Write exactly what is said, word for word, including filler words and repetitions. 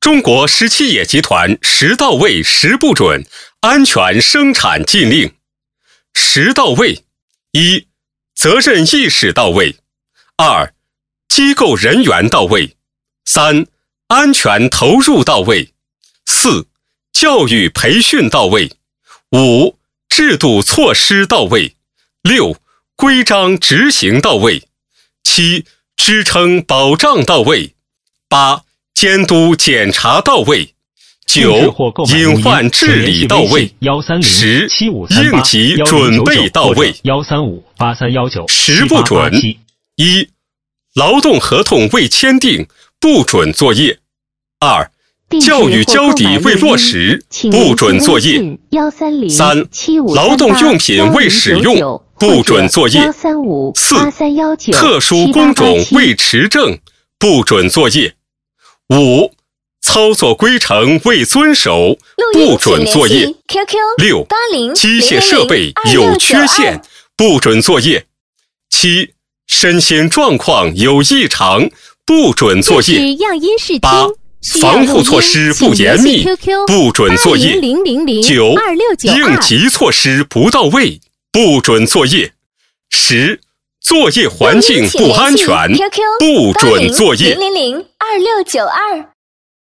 中国十七野集团十到位十不准安全生产禁令。十到位：一、责任意识到位；二、机构人员到位；三、安全投入到位；四、教育培训到位；五、制度措施到位；六、规章执行到位；七、支撑保障到位；八、监督检查到位；九、隐患治理到位；十、应急准备到位。十不准：一、劳动合同未签订，不准作业；二、教育交底未落实，不准作业；三、劳动用品未使用，不准作业；四、特殊工种未持证，不准作业；五、操作规程未遵守，不准作业；六、机械设备有缺陷，不准作业；七、身心状况有异常，不准作业；八、防护措施不严密，不准作业；九、应急措施不到位，不准作业；十、作业环境不安全，不准作业。 零零零二六九二